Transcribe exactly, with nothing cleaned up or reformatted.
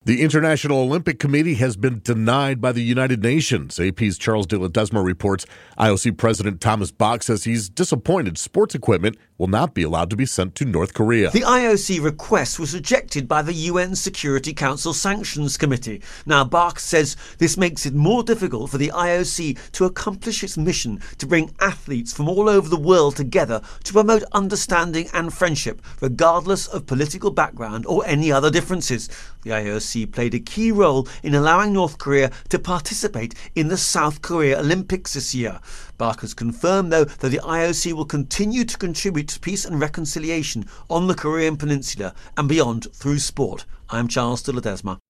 The International Olympic Committee has been denied by the United Nations. A P's Charles de Ledesma reports I O C President Thomas Bach says he's disappointed sports equipment will not be allowed to be sent to North Korea. The I O C request was rejected by the U N Security Council Sanctions Committee. Now, Bach says this makes it more difficult for the I O C to accomplish its mission to bring athletes from all over the world together to promote understanding and friendship, regardless of political background or any other differences. The I O C played a key role in allowing North Korea to participate in the South Korea Olympics this year. Bach has confirmed, though, that the I O C will continue to contribute to peace and reconciliation on the Korean Peninsula and beyond through sport. I'm Charles de Ledesma.